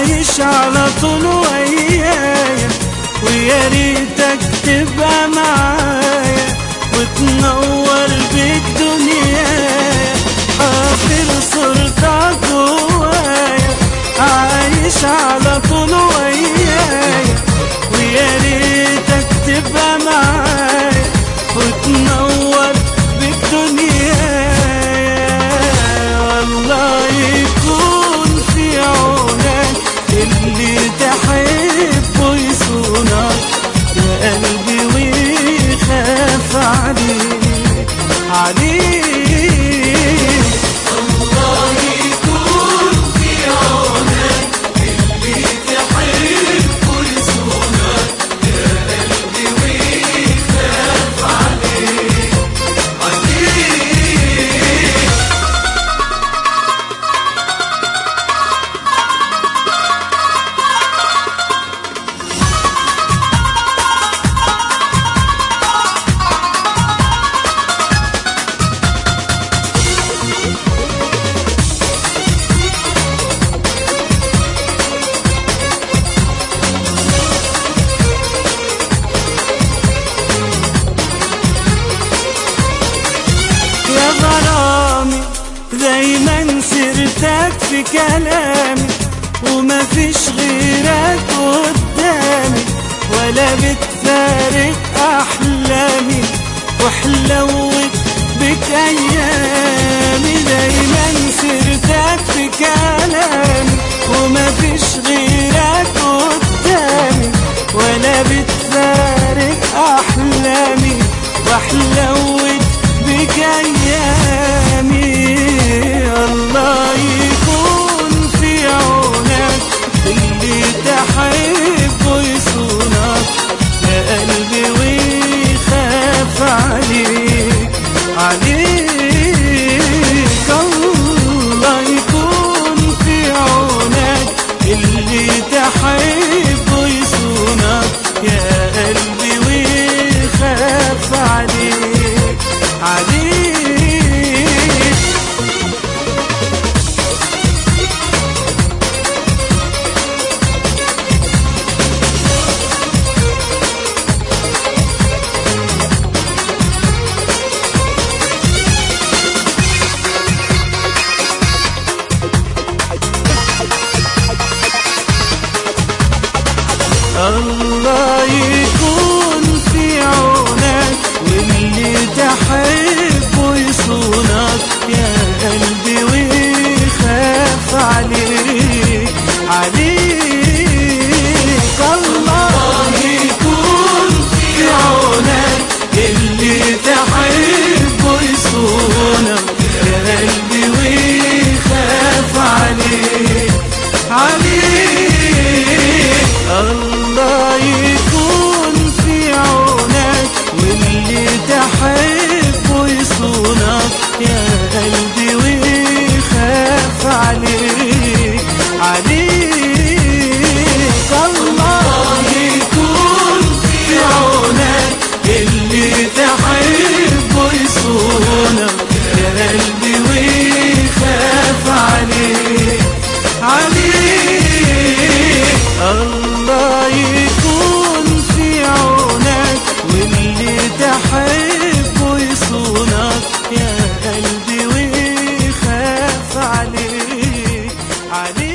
عايش على طول ويايا، ويا ريتك تبقى معايا وتنور بيك دنيايا. حاضر صورتك جوايا، عايش على طول ويايا، ويا ريتك تبقى معايا وتنور بيك دنيايا. والله يكون في عونك اللي تحبه يصونك يا قلبي ويخاف عليك عليك. الله يكون في عونك اللي تحبه يصونك يا قلبي ويخاف عليك عليك. غرامي دايما سيرتك في كلامي، ومفيش غيرك قدامي ولا بتفارق أحلامي، وحلوت بك أيامي. دايما سيرتك في كلامي ومفيش غيرك قدامي ولا بتفارق أحلامي، وحلوت بك أيامي. الله يكون في عونك اللي تحبه يصونك يا قلبي ويخاف عليك عليك. الله يكون في عونك اللي تحبه يصونك يا قلبي ويخاف عليك عليك. الله يكون في عونك واللي تحبه يصونك يا قلبي ويخاف عليك عليك. الله يكون في عونك اللي تحبه يصونك يا قلبي ويخاف عليك عليك. الله يكون في عونك واللي تحبه يصونك يا قلبي ويخاف عليك عليك. الله يكون في عونك اللي تحبه يصونك يا قلبي ويخاف عليك عليك. الله يكون في عونك واللي تحبه يصونك يا قلبي ويخاف عليك عليك.